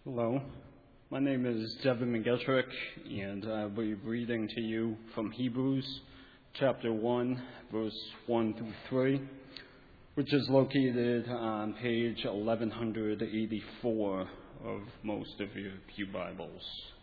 Hello, my name is Devin McGettrick, and I'll be reading to you from Hebrews chapter 1, verse 1 through 3, which is located on page 1184 of most of your pew Bibles.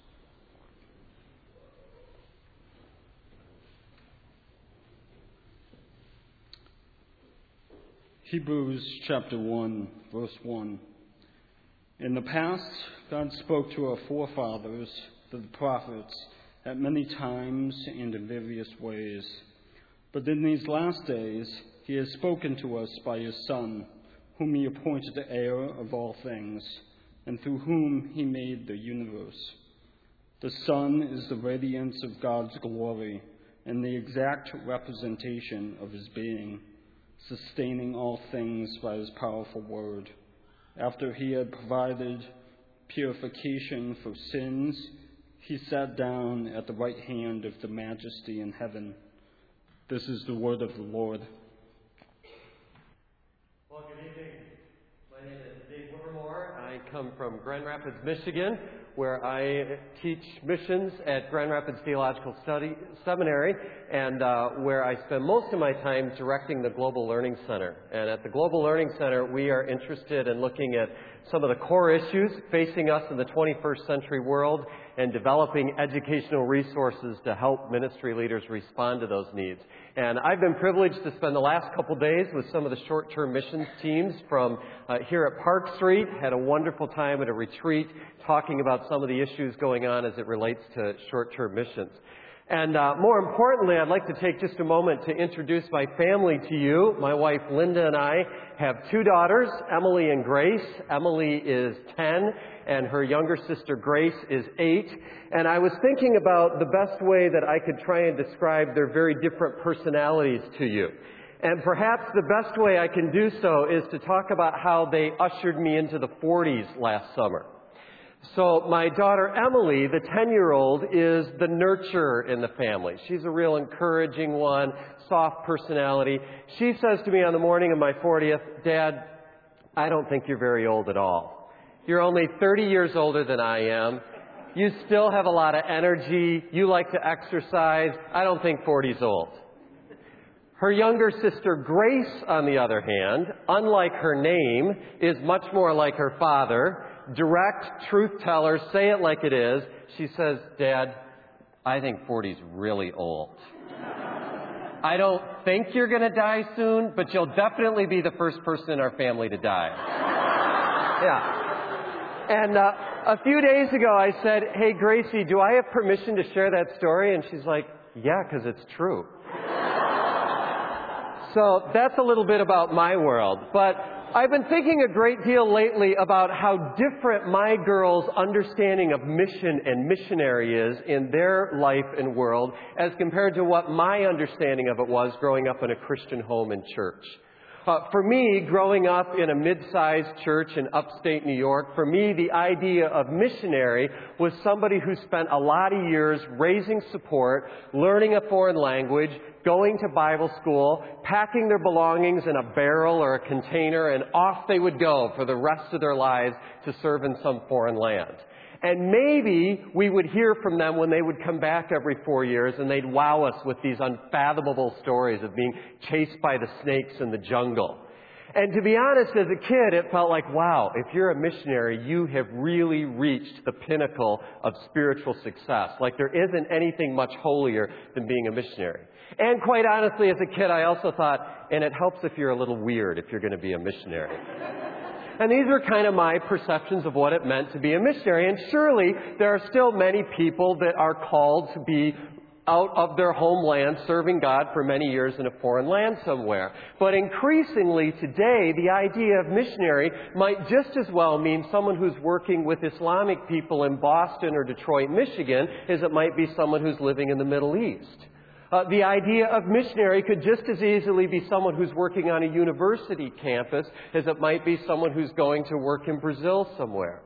Hebrews chapter 1, verse 1. In the past, God spoke to our forefathers, the prophets, at many times and in various ways. But in these last days, he has spoken to us by his Son, whom he appointed the heir of all things, and through whom he made the universe. The Son is the radiance of God's glory and the exact representation of his being, sustaining all things by his powerful word. After he had provided purification for sins, he sat down at the right hand of the Majesty in heaven. This is the word of the Lord. Well, good evening. My name is Dave Livermore. I come from Grand Rapids, Michigan, where I teach missions at Grand Rapids Theological Seminary, and where I spend most of my time directing the Global Learning Center. And at the Global Learning Center, we are interested in looking at some of the core issues facing us in the 21st century world and developing educational resources to help ministry leaders respond to those needs. And I've been privileged to spend the last couple days with some of the short-term missions teams from here at Park Street. Had a wonderful time at a retreat talking about some of the issues going on as it relates to short-term missions. And more importantly, I'd like to take just a moment to introduce my family to you. My wife Linda and I have two daughters, Emily and Grace. Emily is 10, and her younger sister Grace is 8. And I was thinking about the best way that I could try and describe their very different personalities to you. And perhaps the best way I can do so is to talk about how they ushered me into the 40s last summer. So my daughter Emily, the 10-year-old, is the nurturer in the family. She's a real encouraging one, soft personality. She says to me on the morning of my 40th, "Dad, I don't think you're very old at all. You're only 30 years older than I am. You still have a lot of energy. You like to exercise. I don't think 40's old." Her younger sister Grace, on the other hand, unlike her name, is much more like her father. Direct, truth teller, say it like it is. She says, "Dad, I think 40's really old. I don't think you're going to die soon, but you'll definitely be the first person in our family to die." Yeah. And a few days ago I said, "Hey, Gracie, do I have permission to share that story?" And she's like, "Yeah, because it's true." So that's a little bit about my world. But I've been thinking a great deal lately about how different my girls' understanding of mission and missionary is in their life and world as compared to what my understanding of it was growing up in a Christian home and church. For me, growing up in a mid-sized church in upstate New York, for me, the idea of missionary was somebody who spent a lot of years raising support, learning a foreign language, going to Bible school, packing their belongings in a barrel or a container, and off they would go for the rest of their lives to serve in some foreign land. And maybe we would hear from them when they would come back every 4 years and they'd wow us with these unfathomable stories of being chased by the snakes in the jungle. And to be honest, as a kid, it felt like, wow, if you're a missionary, you have really reached the pinnacle of spiritual success. Like there isn't anything much holier than being a missionary. And quite honestly, as a kid, I also thought, and it helps if you're a little weird if you're going to be a missionary. And these were kind of my perceptions of what it meant to be a missionary. And surely there are still many people that are called to be out of their homeland, serving God for many years in a foreign land somewhere. But increasingly today, the idea of missionary might just as well mean someone who's working with Islamic people in Boston or Detroit, Michigan, as it might be someone who's living in the Middle East. The idea of missionary could just as easily be someone who's working on a university campus as it might be someone who's going to work in Brazil somewhere.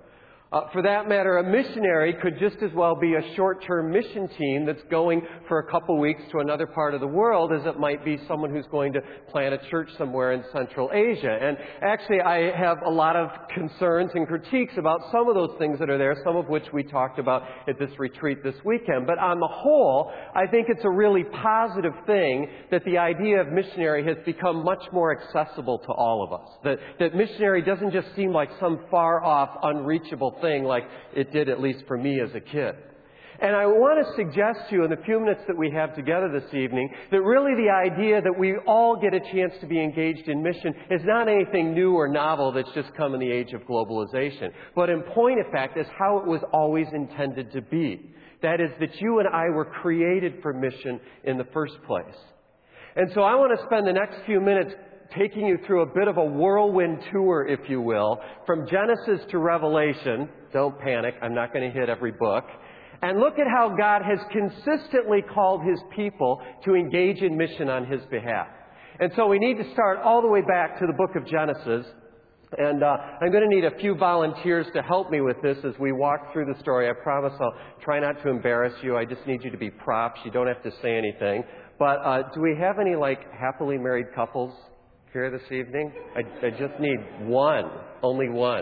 For that matter, a missionary could just as well be a short-term mission team that's going for a couple weeks to another part of the world as it might be someone who's going to plant a church somewhere in Central Asia. And actually, I have a lot of concerns and critiques about some of those things that are there, some of which we talked about at this retreat this weekend. But on the whole, I think it's a really positive thing that the idea of missionary has become much more accessible to all of us. That missionary doesn't just seem like some far-off, unreachable thing like it did at least for me as a kid. And I want to suggest to you in the few minutes that we have together this evening that really the idea that we all get a chance to be engaged in mission is not anything new or novel that's just come in the age of globalization, but in point of fact is how it was always intended to be. That is, that you and I were created for mission in the first place. And so I want to spend the next few minutes taking you through a bit of a whirlwind tour, if you will, from Genesis to Revelation. Don't panic, I'm not going to hit every book. And look at how God has consistently called His people to engage in mission on His behalf. And so we need to start all the way back to the book of Genesis. And I'm going to need a few volunteers to help me with this as we walk through the story. I promise I'll try not to embarrass you. I just need you to be props. You don't have to say anything. But do we have any, happily married couples here this evening? I just need one. Only one.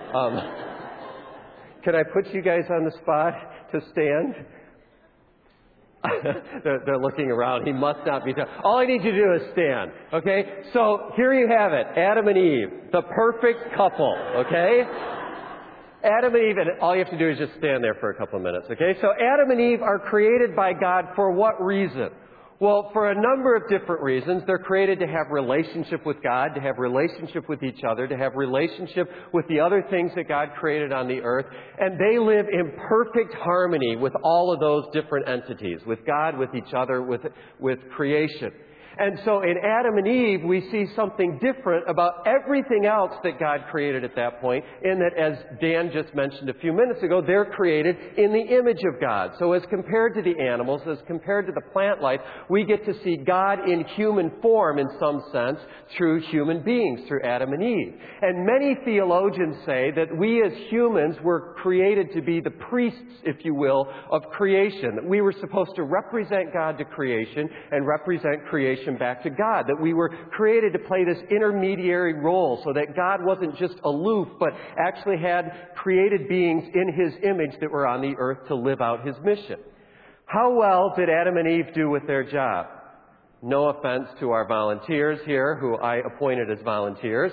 Can I put you guys on the spot to stand? They're looking around. He must not be done. All I need you to do is stand. Okay? So here you have it. Adam and Eve. The perfect couple. Okay? Adam and Eve, and all you have to do is just stand there for a couple of minutes. Okay? So Adam and Eve are created by God for what reason? Well, for a number of different reasons. They're created to have relationship with God, to have relationship with each other, to have relationship with the other things that God created on the earth. And they live in perfect harmony with all of those different entities, with God, with each other, with creation. And so in Adam and Eve, we see something different about everything else that God created at that point, in that, as Dan just mentioned a few minutes ago, they're created in the image of God. So as compared to the animals, as compared to the plant life, we get to see God in human form, in some sense, through human beings, through Adam and Eve. And many theologians say that we as humans were created to be the priests, if you will, of creation. That we were supposed to represent God to creation and represent creation back to God, that we were created to play this intermediary role so that God wasn't just aloof, but actually had created beings in His image that were on the earth to live out His mission. How well did Adam and Eve do with their job? No offense to our volunteers here, who I appointed as volunteers.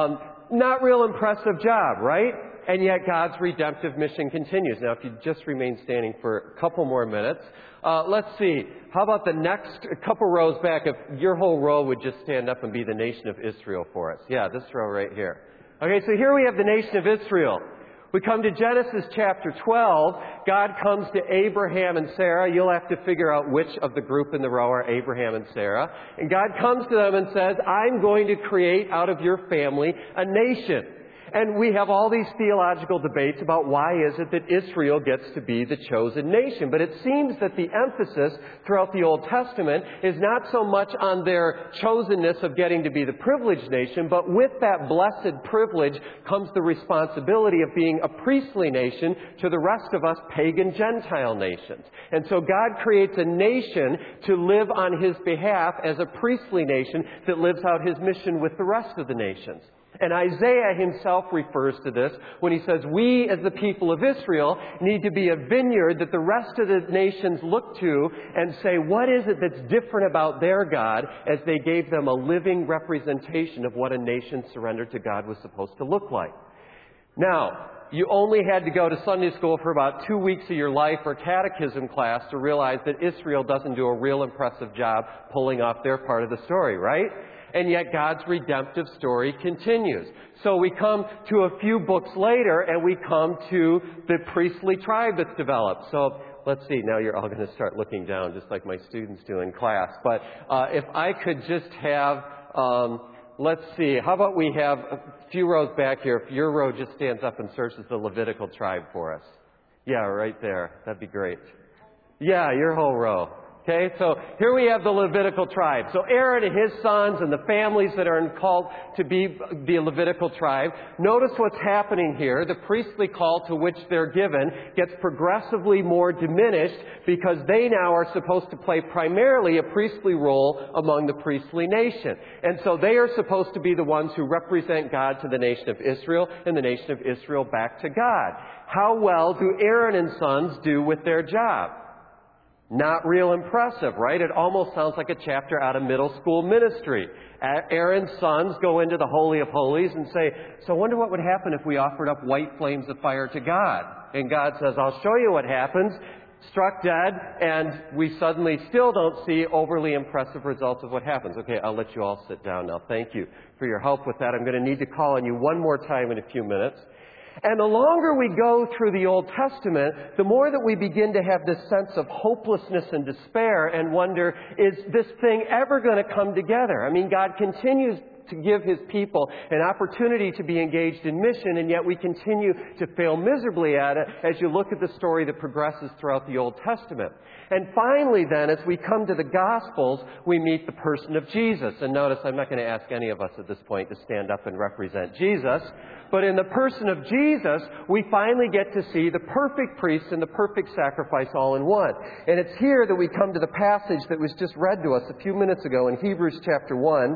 Not real impressive job, right? And yet God's redemptive mission continues. Now, if you just remain standing for a couple more minutes, let's see. How about the next couple rows back? If your whole row would just stand up and be the nation of Israel for us. Yeah, this row right here. Okay, so here we have the nation of Israel. We come to Genesis chapter 12. God comes to Abraham and Sarah. You'll have to figure out which of the group in the row are Abraham and Sarah. And God comes to them and says, I'm going to create out of your family a nation. And we have all these theological debates about why is it that Israel gets to be the chosen nation. But it seems that the emphasis throughout the Old Testament is not so much on their chosenness of getting to be the privileged nation, but with that blessed privilege comes the responsibility of being a priestly nation to the rest of us pagan Gentile nations. And so God creates a nation to live on His behalf as a priestly nation that lives out His mission with the rest of the nations. And Isaiah himself refers to this when he says, we as the people of Israel need to be a vineyard that the rest of the nations look to and say, what is it that's different about their God, as they gave them a living representation of what a nation surrendered to God was supposed to look like. Now, you only had to go to Sunday school for about 2 weeks of your life or catechism class to realize that Israel doesn't do a real impressive job pulling off their part of the story, right? And yet God's redemptive story continues. So we come to a few books later and we come to the priestly tribe that's developed. So let's see, now you're all going to start looking down just like my students do in class. But if I could just have, let's see, how about we have a few rows back here. If your row just stands up and searches the Levitical tribe for us. Yeah, right there. That'd be great. Yeah, your whole row. Okay, so here we have the Levitical tribe. So Aaron and his sons and the families that are called to be the Levitical tribe. Notice what's happening here. The priestly call to which they're given gets progressively more diminished because they now are supposed to play primarily a priestly role among the priestly nation. And so they are supposed to be the ones who represent God to the nation of Israel and the nation of Israel back to God. How well do Aaron and sons do with their job? Not real impressive, right? It almost sounds like a chapter out of middle school ministry. Aaron's sons go into the Holy of Holies and say, so I wonder what would happen if we offered up white flames of fire to God. And God says, I'll show you what happens. Struck dead, and we suddenly still don't see overly impressive results of what happens. Okay, I'll let you all sit down now. Thank you for your help with that. I'm going to need to call on you one more time in a few minutes. And the longer we go through the Old Testament, the more that we begin to have this sense of hopelessness and despair and wonder, is this thing ever going to come together? I mean, God continues to give His people an opportunity to be engaged in mission, and yet we continue to fail miserably at it as you look at the story that progresses throughout the Old Testament. And finally then, as we come to the Gospels, we meet the person of Jesus. And notice, I'm not going to ask any of us at this point to stand up and represent Jesus. But in the person of Jesus, we finally get to see the perfect priest and the perfect sacrifice all in one. And it's here that we come to the passage that was just read to us a few minutes ago in Hebrews chapter 1,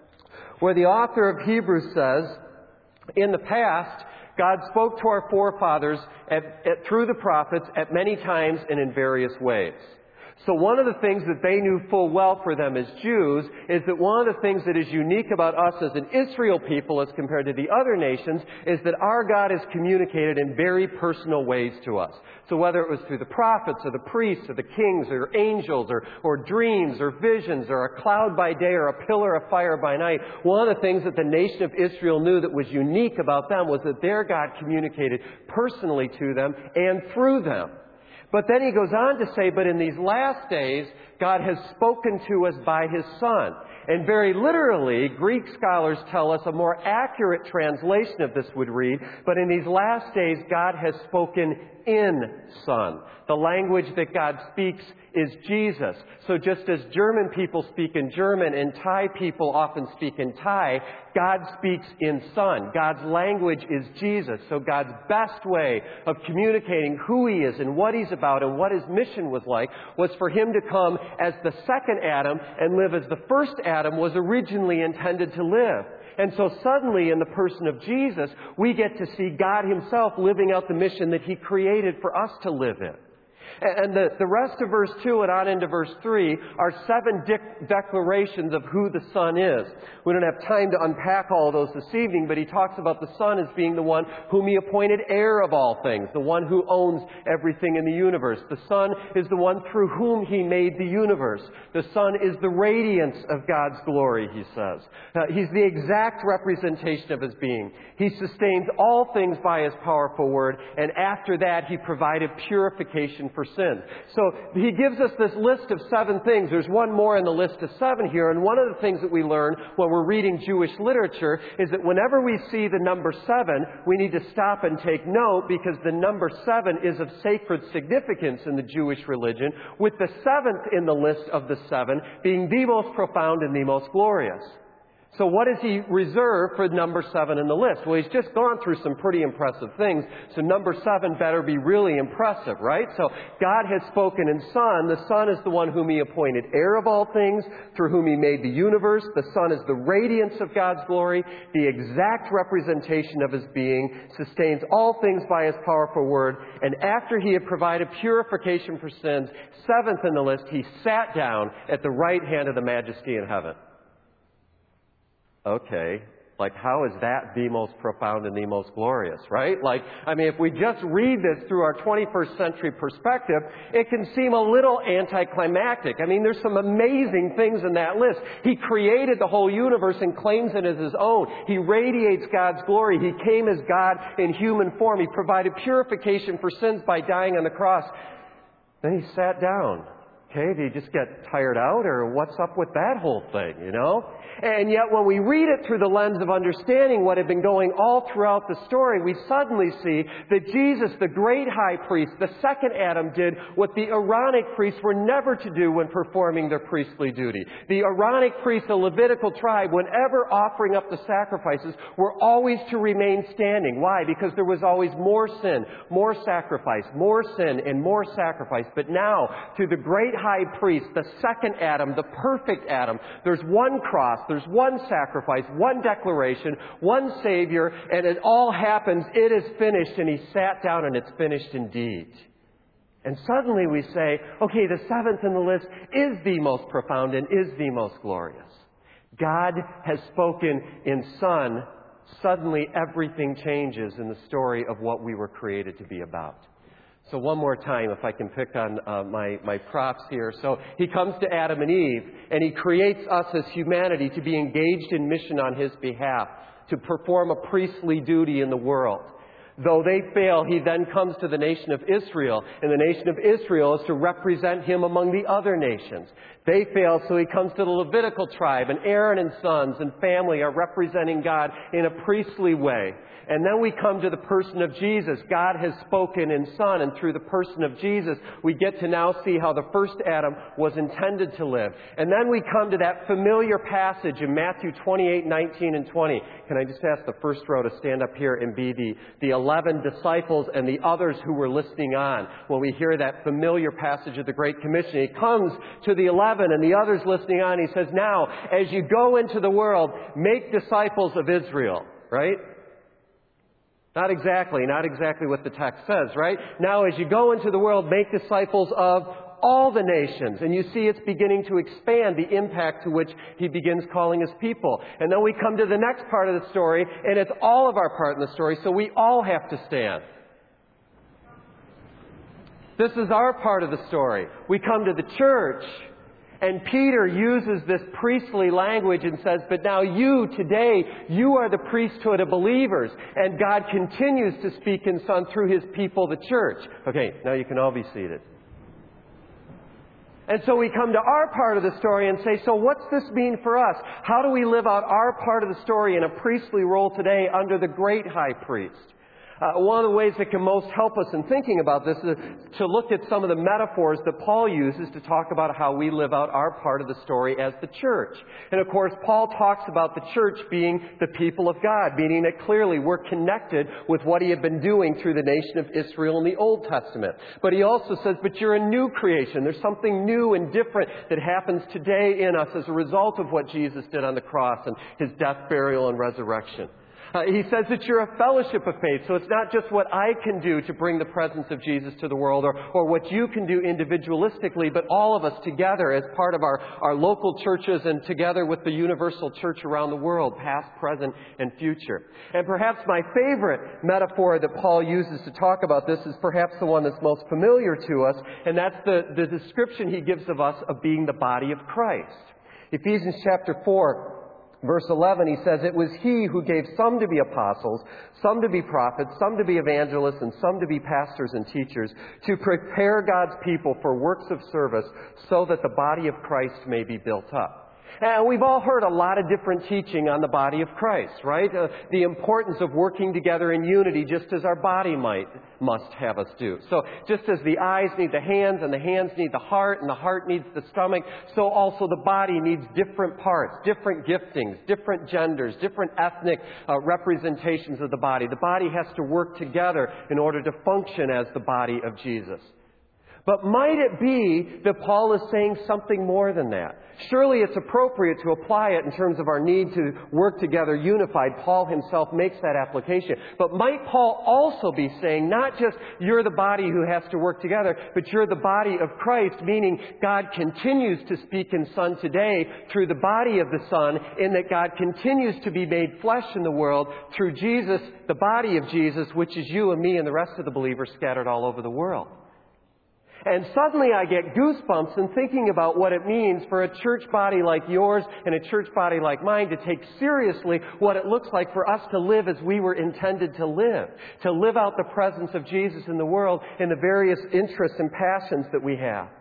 where the author of Hebrews says, in the past, God spoke to our forefathers through the prophets at many times and in various ways. So one of the things that they knew full well for them as Jews is that one of the things that is unique about us as an Israel people as compared to the other nations is that our God has communicated in very personal ways to us. So whether it was through the prophets or the priests or the kings or angels or dreams or visions or a cloud by day or a pillar of fire by night, one of the things that the nation of Israel knew that was unique about them was that their God communicated personally to them and through them. But then he goes on to say, but in these last days, God has spoken to us by His Son. And very literally, Greek scholars tell us a more accurate translation of this would read, but in these last days, God has spoken in Son. The language that God speaks is Jesus. So just as German people speak in German and Thai people often speak in Thai, God speaks in Son. God's language is Jesus. So God's best way of communicating who He is and what He's about and what His mission was like was for Him to come as the second Adam and live as the first Adam was originally intended to live. And so suddenly in the person of Jesus, we get to see God Himself living out the mission that He created for us to live in. And the rest of verse 2 and on into verse 3 are 7 declarations of who the Son is. We don't have time to unpack all of those this evening, but he talks about the Son as being the one whom He appointed heir of all things, the one who owns everything in the universe. The Son is the one through whom He made the universe. The Son is the radiance of God's glory, he says. He's the exact representation of His being. He sustains all things by His powerful word, and after that He provided purification for sin. So he gives us this list of 7 things. There's one more in the list of 7 here, and one of the things that we learn when we're reading Jewish literature is that whenever we see the number 7, we need to stop and take note because the number 7 is of sacred significance in the Jewish religion, with the 7th in the list of the 7 being the most profound and the most glorious. So what does he reserve for number 7 in the list? Well, he's just gone through some pretty impressive things, so number 7 better be really impressive, right? So God has spoken in Son. The Son is the one whom He appointed heir of all things, through whom He made the universe. The Son is the radiance of God's glory, the exact representation of His being, sustains all things by His powerful word, and after He had provided purification for sins, 7th in the list, He sat down at the right hand of the Majesty in heaven. Okay, like how is that the most profound and the most glorious, right? Like, I mean, if we just read this through our 21st century perspective, it can seem a little anticlimactic. I mean, there's some amazing things in that list. He created the whole universe and claims it as His own. He radiates God's glory. He came as God in human form. He provided purification for sins by dying on the cross. Then He sat down. Okay, do you just get tired out, or what's up with that whole thing, you know? And yet when we read it through the lens of understanding what had been going all throughout the story, we suddenly see that Jesus, the great high priest, the second Adam, did what the Aaronic priests were never to do when performing their priestly duty. The Aaronic priests, the Levitical tribe, whenever offering up the sacrifices, were always to remain standing. Why? Because there was always more sin, more sacrifice, more sin, and more sacrifice. But now, through the great high priest, the second Adam, the perfect Adam, there's one cross, there's one sacrifice, one declaration, one Savior, and it all happens. It is finished, and He sat down, and it's finished indeed. And suddenly we say, okay, the seventh in the list is the most profound and is the most glorious. God has spoken in Son. Suddenly everything changes in the story of what we were created to be about. So one more time, if I can pick on my props here. So He comes to Adam and Eve, and He creates us as humanity to be engaged in mission on His behalf, to perform a priestly duty in the world. Though they fail, He then comes to the nation of Israel, and the nation of Israel is to represent Him among the other nations. They fail, so He comes to the Levitical tribe, and Aaron and sons and family are representing God in a priestly way. And then we come to the person of Jesus. God has spoken in Son, and through the person of Jesus, we get to now see how the first Adam was intended to live. And then we come to that familiar passage in Matthew 28, 19, and 20. Can I just ask the first row to stand up here and be the 11 disciples and the others who were listening on when we hear that familiar passage of the Great Commission? He comes to the 11 and the others listening on. He says, now, as you go into the world, make disciples of Israel, right? Not exactly what the text says, right? Now, as you go into the world, make disciples of all the nations. And you see it's beginning to expand the impact to which He begins calling His people. And then we come to the next part of the story, and it's all of our part in the story, so we all have to stand. This is our part of the story. We come to the church, and Peter uses this priestly language and says, but now you, today, you are the priesthood of believers. And God continues to speak in Son through His people, the church. Okay, now you can all be seated. And so we come to our part of the story and say, so what's this mean for us? How do we live out our part of the story in a priestly role today under the great high priest? One of the ways that can most help us in thinking about this is to look at some of the metaphors that Paul uses to talk about how we live out our part of the story as the church. And of course, Paul talks about the church being the people of God, meaning that clearly we're connected with what He had been doing through the nation of Israel in the Old Testament. But he also says, but you're a new creation. There's something new and different that happens today in us as a result of what Jesus did on the cross and His death, burial, and resurrection. He says that you're a fellowship of faith, so it's not just what I can do to bring the presence of Jesus to the world or what you can do individualistically, but all of us together as part of our local churches and together with the universal church around the world, past, present, and future. And perhaps my favorite metaphor that Paul uses to talk about this is perhaps the one that's most familiar to us, and that's the description he gives of us of being the body of Christ. Ephesians chapter 4, Verse 11, he says, it was He who gave some to be apostles, some to be prophets, some to be evangelists, and some to be pastors and teachers, to prepare God's people for works of service so that the body of Christ may be built up. And we've all heard a lot of different teaching on the body of Christ, right? The importance of working together in unity just as our body must have us do. So just as the eyes need the hands and the hands need the heart and the heart needs the stomach, so also the body needs different parts, different giftings, different genders, different ethnic representations of the body. The body has to work together in order to function as the body of Jesus. But might it be that Paul is saying something more than that? Surely it's appropriate to apply it in terms of our need to work together unified. Paul himself makes that application. But might Paul also be saying not just you're the body who has to work together, but you're the body of Christ, meaning God continues to speak in Son today through the body of the Son, in that God continues to be made flesh in the world through Jesus, the body of Jesus, which is you and me and the rest of the believers scattered all over the world. And suddenly I get goosebumps in thinking about what it means for a church body like yours and a church body like mine to take seriously what it looks like for us to live as we were intended to live out the presence of Jesus in the world in the various interests and passions that we have.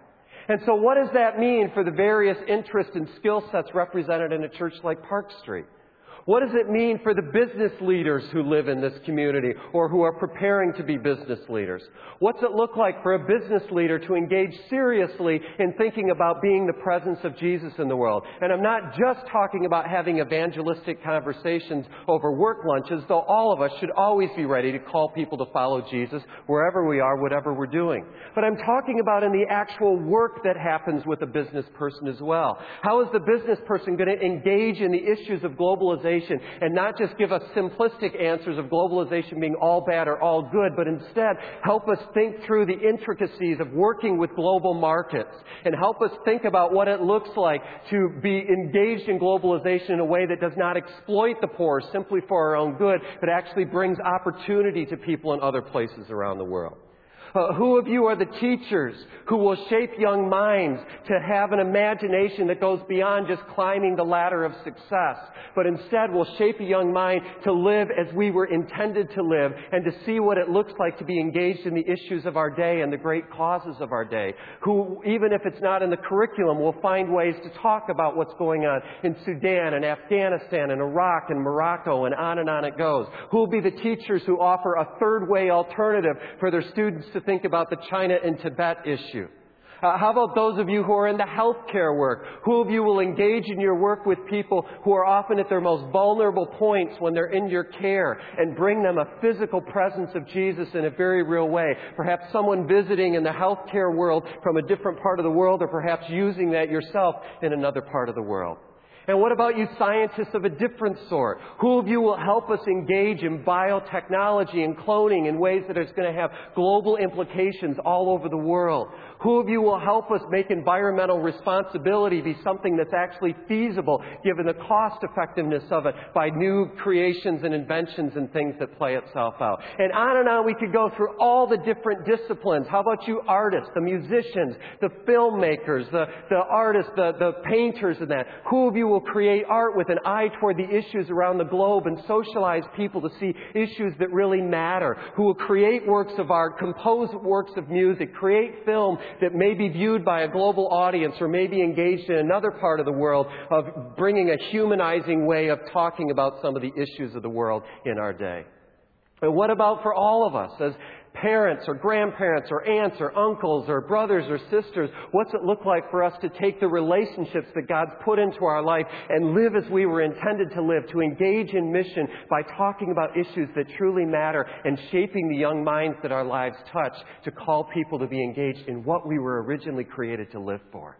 And so what does that mean for the various interests and skill sets represented in a church like Park Street? What does it mean for the business leaders who live in this community or who are preparing to be business leaders? What's it look like for a business leader to engage seriously in thinking about being the presence of Jesus in the world? And I'm not just talking about having evangelistic conversations over work lunches, though all of us should always be ready to call people to follow Jesus wherever we are, whatever we're doing. But I'm talking about in the actual work that happens with a business person as well. How is the business person going to engage in the issues of globalization and not just give us simplistic answers of globalization being all bad or all good, but instead help us think through the intricacies of working with global markets and help us think about what it looks like to be engaged in globalization in a way that does not exploit the poor simply for our own good, but actually brings opportunity to people in other places around the world. Who of you are the teachers who will shape young minds to have an imagination that goes beyond just climbing the ladder of success, but instead will shape a young mind to live as we were intended to live and to see what it looks like to be engaged in the issues of our day and the great causes of our day? Who, even if it's not in the curriculum, will find ways to talk about what's going on in Sudan and Afghanistan and Iraq and Morocco and on it goes? Who will be the teachers who offer a third way alternative for their students to think about the China and Tibet issue? How about those of you who are in the healthcare work? Who of you will engage in your work with people who are often at their most vulnerable points when they're in your care and bring them a physical presence of Jesus in a very real way? Perhaps someone visiting in the healthcare world from a different part of the world, or perhaps using that yourself in another part of the world. And what about you scientists of a different sort? Who of you will help us engage in biotechnology and cloning in ways that is going to have global implications all over the world? Who of you will help us make environmental responsibility be something that's actually feasible given the cost effectiveness of it by new creations and inventions and things that play itself out? And on we could go through all the different disciplines. How about you artists, the musicians, the filmmakers, the artists, the painters and that? Who of you will create art with an eye toward the issues around the globe and socialize people to see issues that really matter? Who will create works of art, compose works of music, create film that may be viewed by a global audience or may be engaged in another part of the world of bringing a humanizing way of talking about some of the issues of the world in our day? And what about for all of us as parents or grandparents or aunts or uncles or brothers or sisters? What's it look like for us to take the relationships that God's put into our life and live as we were intended to live, to engage in mission by talking about issues that truly matter and shaping the young minds that our lives touch to call people to be engaged in what we were originally created to live for?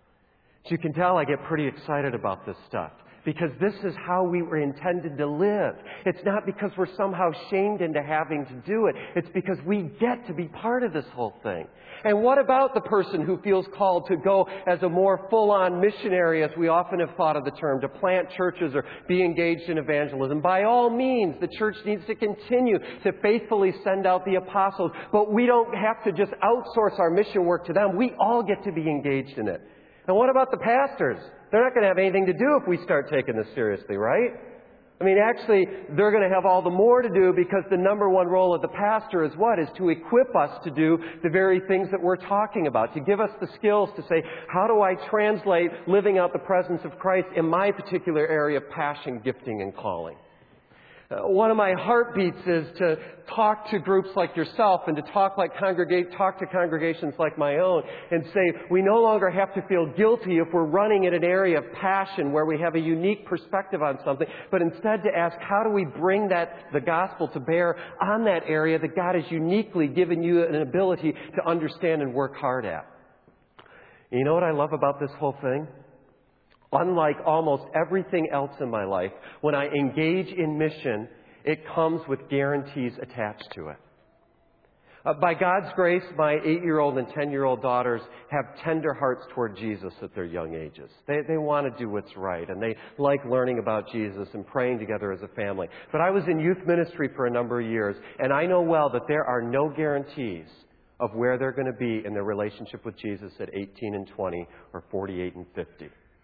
As you can tell, I get pretty excited about this stuff, because this is how we were intended to live. It's not because we're somehow shamed into having to do it. It's because we get to be part of this whole thing. And what about the person who feels called to go as a more full-on missionary, as we often have thought of the term, to plant churches or be engaged in evangelism? By all means, the church needs to continue to faithfully send out the apostles, but we don't have to just outsource our mission work to them. We all get to be engaged in it. And what about the pastors? They're not going to have anything to do if we start taking this seriously, right? I mean, actually, they're going to have all the more to do, because the number one role of the pastor is what? Is to equip us to do the very things that we're talking about, to give us the skills to say, how do I translate living out the presence of Christ in my particular area of passion, gifting, and calling? One of my heartbeats is to talk to groups like yourself and to talk to congregations like my own and say we no longer have to feel guilty if we're running in an area of passion where we have a unique perspective on something, but instead to ask, how do we bring the gospel to bear on that area that God has uniquely given you an ability to understand and work hard at? You know what I love about this whole thing? Unlike almost everything else in my life, when I engage in mission, it comes with guarantees attached to it. By God's grace, my 8-year-old and 10-year-old daughters have tender hearts toward Jesus at their young ages. They want to do what's right, and they like learning about Jesus and praying together as a family. But I was in youth ministry for a number of years, and I know well that there are no guarantees of where they're going to be in their relationship with Jesus at 18 and 20 or 48 and 50.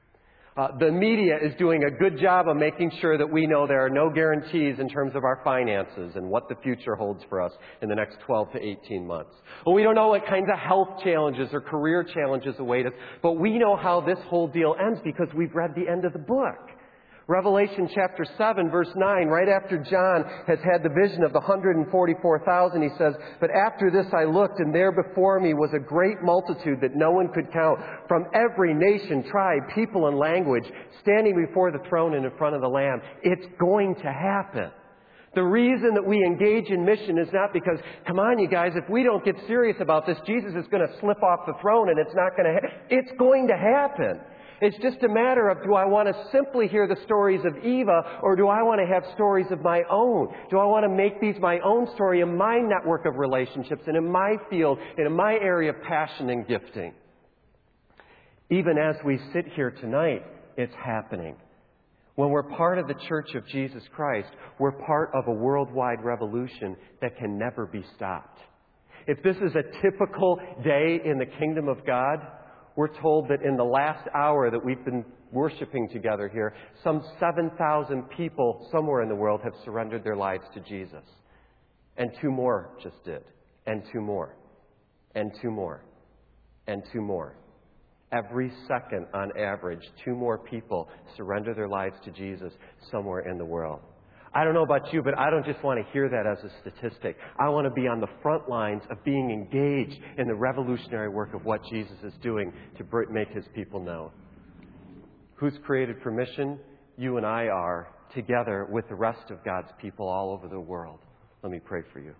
The media is doing a good job of making sure that we know there are no guarantees in terms of our finances and what the future holds for us in the next 12 to 18 months. Well, we don't know what kinds of health challenges or career challenges await us, but we know how this whole deal ends because we've read the end of the book. Revelation chapter 7, verse 9, right after John has had the vision of the 144,000, he says, "But after this I looked, and there before me was a great multitude that no one could count, from every nation, tribe, people, and language, standing before the throne and in front of the Lamb." It's going to happen. The reason that we engage in mission is not because, come on, you guys, if we don't get serious about this, Jesus is going to slip off the throne and it's not going to It's going to happen. It's just a matter of, do I want to simply hear the stories of Eva, or do I want to have stories of my own? Do I want to make these my own story in my network of relationships and in my field and in my area of passion and gifting? Even as we sit here tonight, it's happening. When we're part of the Church of Jesus Christ, we're part of a worldwide revolution that can never be stopped. If this is a typical day in the kingdom of God, we're told that in the last hour that we've been worshiping together here, some 7,000 people somewhere in the world have surrendered their lives to Jesus. And 2 more just did. And 2 more. And 2 more. And 2 more. Every second, on average, 2 more people surrender their lives to Jesus somewhere in the world. I don't know about you, but I don't just want to hear that as a statistic. I want to be on the front lines of being engaged in the revolutionary work of what Jesus is doing to make His people known. Who's created for mission? You and I are, together with the rest of God's people all over the world. Let me pray for you.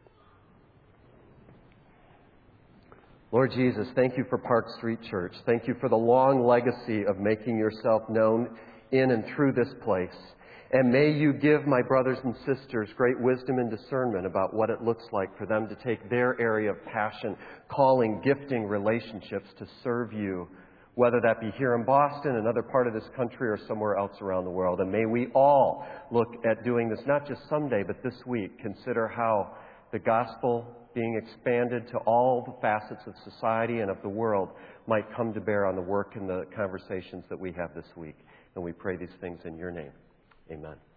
Lord Jesus, thank you for Park Street Church. Thank you for the long legacy of making yourself known in and through this place. And may you give my brothers and sisters great wisdom and discernment about what it looks like for them to take their area of passion, calling, gifting, relationships to serve you, whether that be here in Boston, another part of this country, or somewhere else around the world. And may we all look at doing this, not just someday, but this week. Consider how the gospel being expanded to all the facets of society and of the world might come to bear on the work and the conversations that we have this week. And we pray these things in your name. Amen.